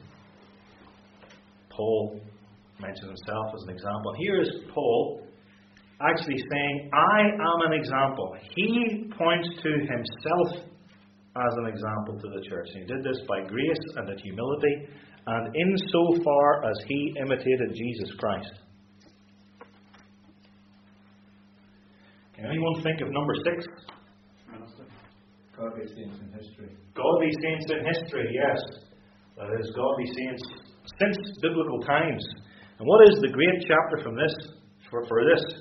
Paul mentions himself as an example. Here is Paul actually saying, I am an example. He points to himself as an example to the church. And he did this by grace and in humility, and insofar as he imitated Jesus Christ. Can anyone think of number 6? Godly saints in history. Godly saints in history, yes. That is, godly saints since biblical times. And what is the great chapter from this for this?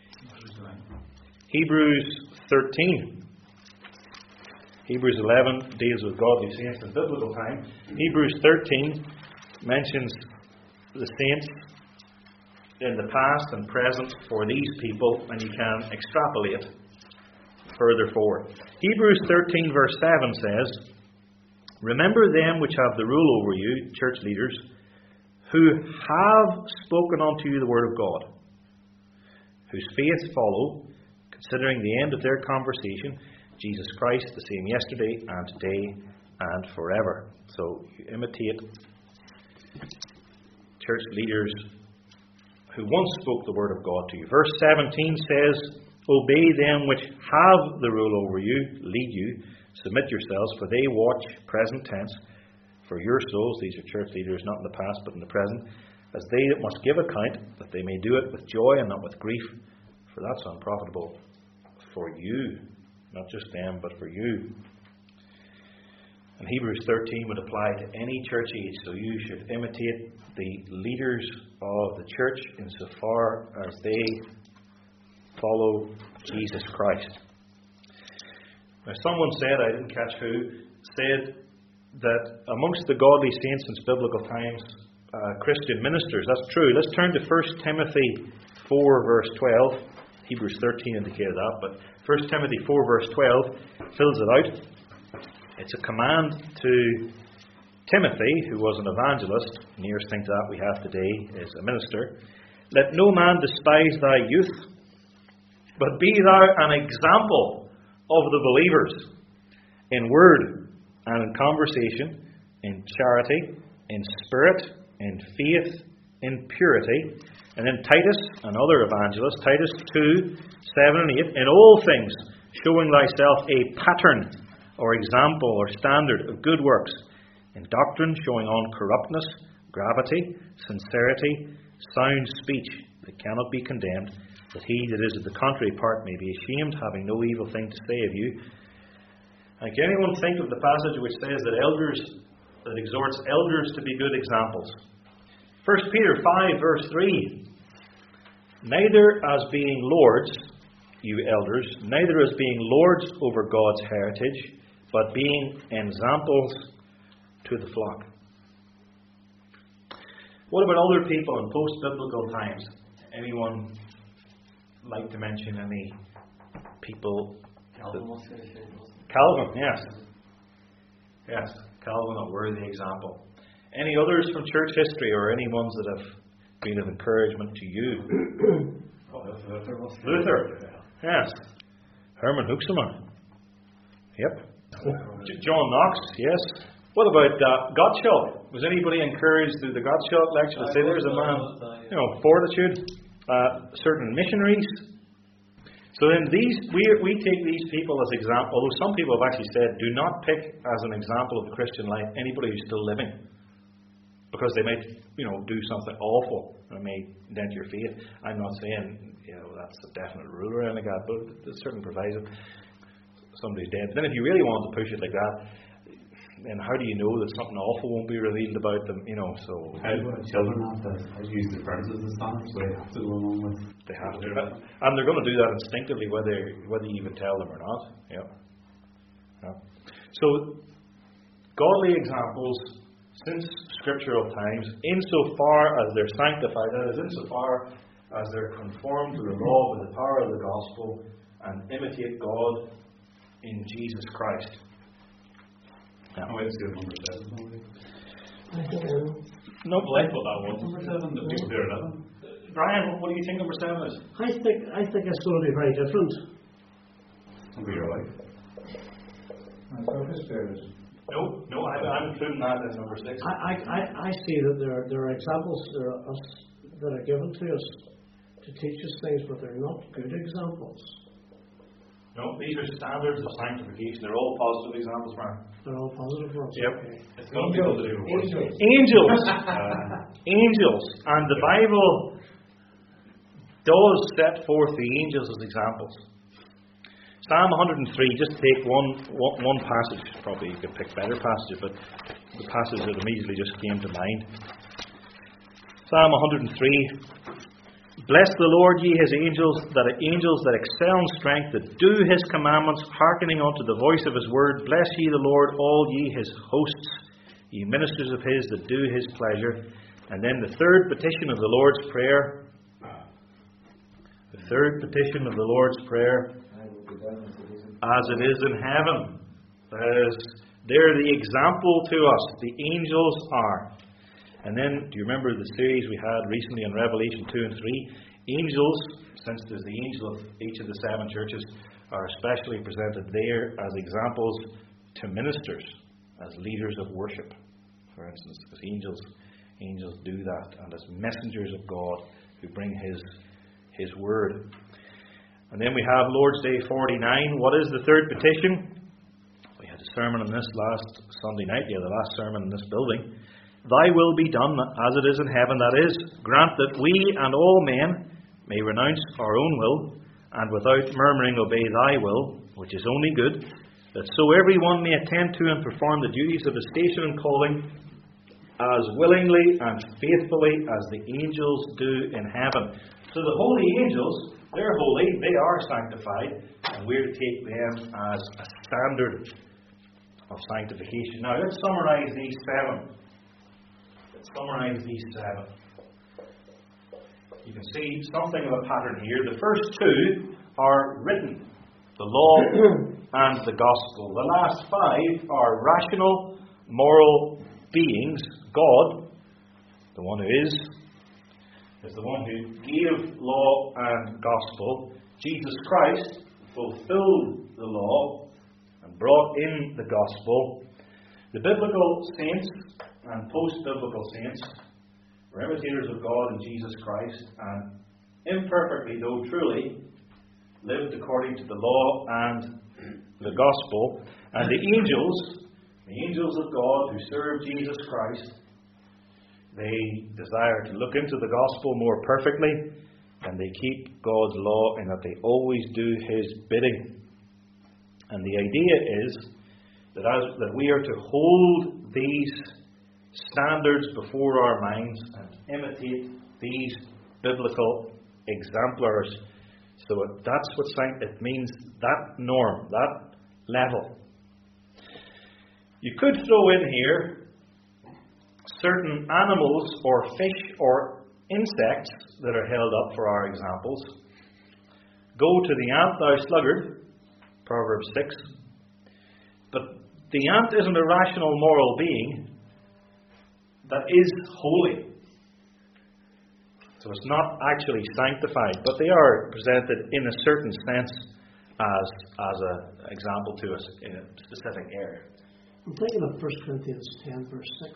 Hebrews 13. Hebrews 11 deals with godly saints in biblical time. Hebrews 13 mentions the saints in the past and present for these people, and you can extrapolate further forward. Hebrews 13 verse 7 says, Remember them which have the rule over you, church leaders, who have spoken unto you the word of God, whose faith follow, considering the end of their conversation, Jesus Christ, the same yesterday and today and forever. So you imitate church leaders who once spoke the word of God to you. Verse 17 says, Obey them which have the rule over you, lead you, submit yourselves, for they watch, present tense, for your souls. These are church leaders, not in the past but in the present, as they that must give account, that they may do it with joy and not with grief, for that's unprofitable for you. Not just them, but for you. And Hebrews 13 would apply to any church age, so you should imitate the leaders of the church insofar as they follow Jesus Christ. Now, someone said, I didn't catch who, said that amongst the godly saints since biblical times, Christian ministers. That's true. Let's turn to 1 Timothy 4 verse 12. Hebrews 13 indicated that, but 1 Timothy 4 verse 12 fills it out. It's a command to Timothy, who was an evangelist. Nearest thing to that we have today is a minister. Let no man despise thy youth, but be thou an example of the believers in word and in conversation, in charity, in spirit, in faith, in purity. And then Titus, another evangelist, Titus 2, 7 and 8, in all things showing thyself a pattern or example or standard of good works, in doctrine showing uncorruptness, gravity, sincerity, sound speech that cannot be condemned, that he that is of the contrary part may be ashamed, having no evil thing to say of you. And can anyone think of the passage which says that exhorts elders to be good examples? 1 Peter 5 verse 3. Neither as being lords, you elders, neither as being lords over God's heritage, but being examples to the flock. What about other people in post-biblical times? Anyone like to mention any people. Calvin was going to say, wasn't it? Calvin, yes. Yes, Calvin, a worthy example. Any others from church history, or any ones that have been of encouragement to you? Luther. Yes. Herman Huxamer. Yep. John Knox, yes. What about Gottschalk? Was anybody encouraged through the Gottschalk lecture to say there's a man, fortitude? Certain missionaries. So then we take these people as example, although some people have actually said, do not pick as an example of the Christian life anybody who's still living. Because they might, do something awful and may dent your faith. I'm not saying, that's a definite rule or anything like that, but there's certain proviso. Somebody's dead. Then if you really want to push it like that, then how do you know that something awful won't be revealed about them? So how do children have to use the parents as the standard, so they have to go along with? They have to, and they're going to do that instinctively, whether you even tell them or not. Yeah. So godly examples since scriptural times, insofar as they're sanctified, that is, insofar as they're conformed to the law with the power of the gospel and imitate God in Jesus Christ. Yeah. I went to number 7. No, I thought that was number 7. The people there 11. Brian, what do you think number 7 is? I think it's going to be very different. I'll be your wife. And surface bearers. No, I'm including that as number 6. I see that there are examples that are given to us to teach us things, but they're not good examples. No, these are standards of sanctification. They're all positive examples, Brian. They're all positive ones. Yep. Okay. It's not people to do with Angels. Angels. Angels. And the Bible does set forth the angels as examples. Psalm 103, just take one passage. Probably you could pick better passages, but the passage that immediately just came to mind. Psalm 103. Bless the Lord, ye his angels that excel in strength, that do his commandments, hearkening unto the voice of his word. Bless ye the Lord, all ye his hosts, ye ministers of his that do his pleasure. And then the third petition of the Lord's Prayer. The third petition of the Lord's Prayer. As it is in heaven. They're the example to us. The angels are. And then, do you remember the series we had recently on Revelation 2 and 3? Angels, since there's the angel of each of the 7 churches, are especially presented there as examples to ministers, as leaders of worship, for instance. Because angels do that, and as messengers of God who bring His word. And then we have Lord's Day 49. What is the third petition? We had a sermon on this last Sunday night, the last sermon in this building. Thy will be done as it is in heaven, that is, grant that we and all men may renounce our own will, and without murmuring obey thy will, which is only good, that so every one may attend to and perform the duties of his station and calling as willingly and faithfully as the angels do in heaven. So the holy angels, they're holy, they are sanctified, and we're to take them as a standard of sanctification. Now let's summarize these 7. You can see something of a pattern here. The first 2 are written, the law and the gospel. The last 5 are rational, moral beings. God, the one who is the one who gave law and gospel. Jesus Christ fulfilled the law and brought in the gospel. The biblical saints and post-biblical saints were imitators of God in Jesus Christ, and imperfectly, though truly, lived according to the law and the gospel. And the angels of God who serve Jesus Christ, they desire to look into the gospel more perfectly, and they keep God's law in that they always do His bidding. And the idea is that we are to hold these standards before our minds and imitate these biblical exemplars. So that's what it means, that norm, that level. You could throw in here certain animals or fish or insects that are held up for our examples. Go to the ant, thou sluggard, Proverbs 6. But the ant isn't a rational moral being that is holy. So it's not actually sanctified, but they are presented in a certain sense as an example to us in a specific area. I'm thinking of 1 Corinthians 10, verse 6.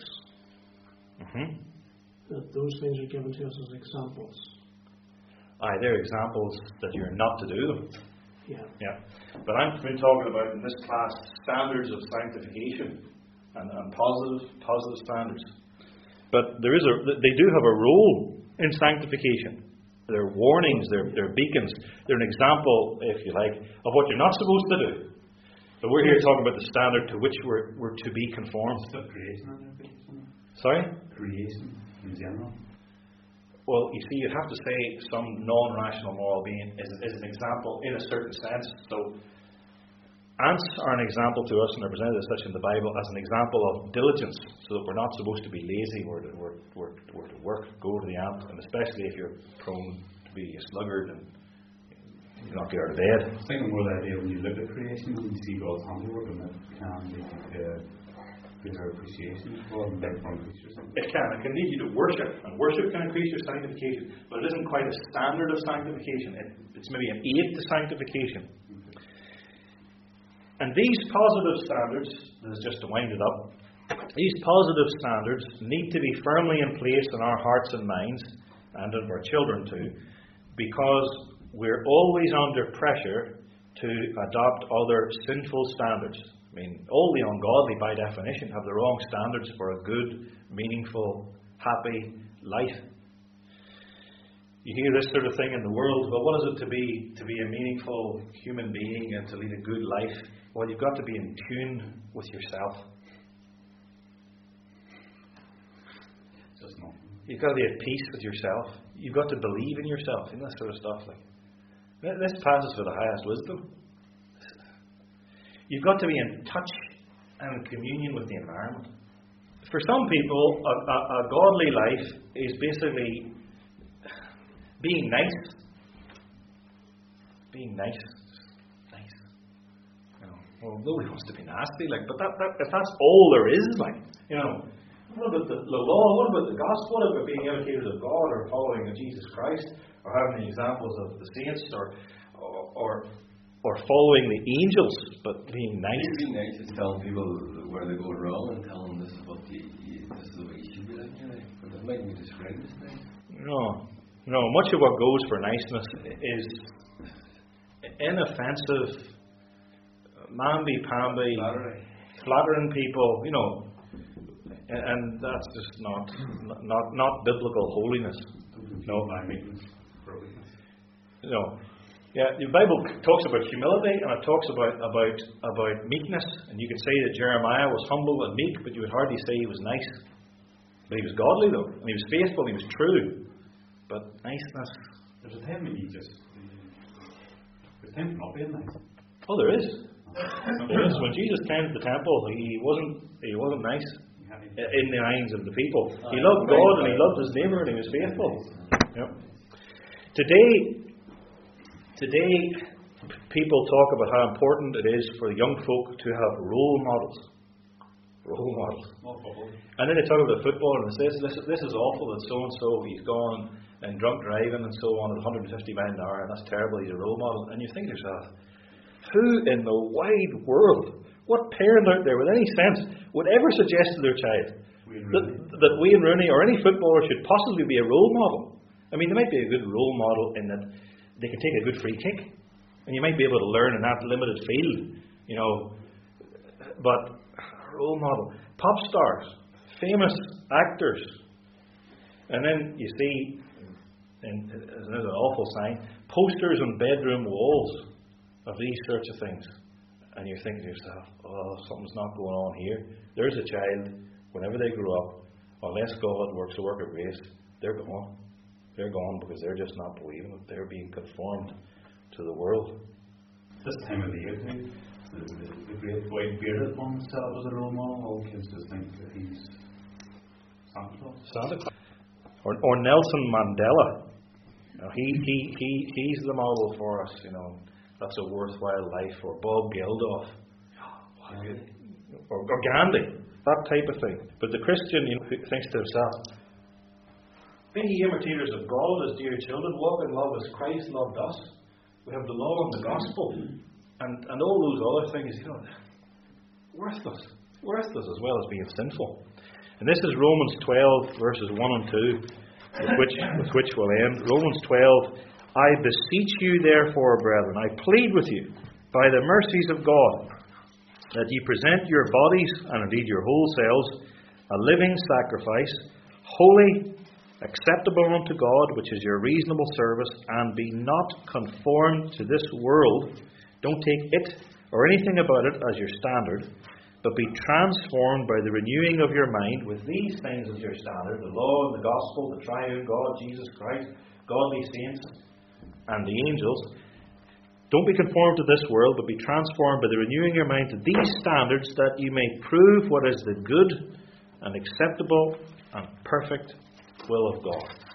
That those things are given to us as examples. Aye, they're examples that you're not to do them. Yeah. But I'm been talking about in this class standards of sanctification and positive standards. But they do have a role in sanctification. They're warnings, they're beacons, they're an example, if you like, of what you're not supposed to do. But we're here talking about the standard to which we're to be conformed. Is that creation in there? Sorry? Creation in general. Well, you see, you'd have to say some non-rational moral being is an example in a certain sense. So, ants are an example to us, and are presented as such in the Bible as an example of diligence, so that we're not supposed to be lazy. We're to work, go to the ant, and especially if you're prone to be a sluggard and you not get out of bed. I was thinking more the idea when you look at creation, when you see God's handiwork, and it can lead you to greater appreciation for creatures. It can lead you to worship, and worship can increase your sanctification, but it isn't quite a standard of sanctification. It's maybe an aid to sanctification. And these positive standards, this is just to wind it up, these positive standards need to be firmly in place in our hearts and minds, and of our children too, because we're always under pressure to adopt other sinful standards. I mean, all the ungodly, by definition, have the wrong standards for a good, meaningful, happy life. You hear this sort of thing in the world. Well, what is it to be a meaningful human being and to lead a good life? Well, you've got to be in tune with yourself. You've got to be at peace with yourself. You've got to believe in yourself, and that sort of stuff. Like this passes for the highest wisdom. You've got to be in touch and in communion with the environment. For some people, a godly life is basically being nice. Being nice. Well, nobody wants to be nasty, but if that's all there is, what about the law? What about the gospel? What about being educated of God, or following Jesus Christ, or having the examples of the saints, or following the angels, but being nice? Being nice is telling people where they go wrong and telling them this is the way you should be living your life. But that might be described as nice. No. Much of what goes for niceness is inoffensive, mamby-pamby, flattering people, and that's just not biblical holiness. No. Yeah, the Bible talks about humility, and it talks about meekness, and you could say that Jeremiah was humble and meek, but you would hardly say he was nice. But he was godly though, and he was faithful, and he was true. But niceness, there's a time when there's time for not being nice. Oh, there is. When Jesus came to the temple, he wasn't nice in the eyes of the people. He loved God and he loved his neighbour and he was faithful. Yep. Today, people talk about how important it is for young folk to have role models. And then they talk about football and they say, this is awful that so-and-so, he's gone and drunk driving and so on at 150 miles an hour, and that's terrible, he's a role model. And you think to yourself, who in the wide world, what parent out there with any sense would ever suggest to their child that Wayne Rooney or any footballer should possibly be a role model? I mean, they might be a good role model in that they can take a good free kick, and you might be able to learn in that limited field, but role model, pop stars, famous actors, and then you see, and there's an awful sign, posters on bedroom walls of these sorts of things, and you're thinking to yourself, something's not going on here. There's a child, whenever they grow up, unless God works a work of grace, they're gone. They're gone because they're just not believing it. They're being conformed to the world. This time of the year, too, the great white bearded one set up as a role model. All kids just think that he's Santa Claus. Or Nelson Mandela. He's the model for us. That's a worthwhile life. Or Bob Geldof, or Gandhi, that type of thing. But the Christian, who thinks to himself, "Be ye imitators of God as dear children, walk in love as Christ loved us." We have the law and the gospel, and all those other things, worthless as well as being sinful. And this is Romans 12 verses 1 and 2, with which we'll end. Romans 12, "I beseech you therefore, brethren, I plead with you, by the mercies of God, that ye present your bodies, and indeed your whole selves, a living sacrifice, holy, acceptable unto God, which is your reasonable service, and be not conformed to this world." Don't take it or anything about it as your standard, but be transformed by the renewing of your mind, with these things as your standard: the law and the gospel, the triune God, Jesus Christ, godly saints, and the angels. Don't be conformed to this world, but be transformed by the renewing of your mind to these standards, that you may prove what is the good and acceptable and perfect will of God.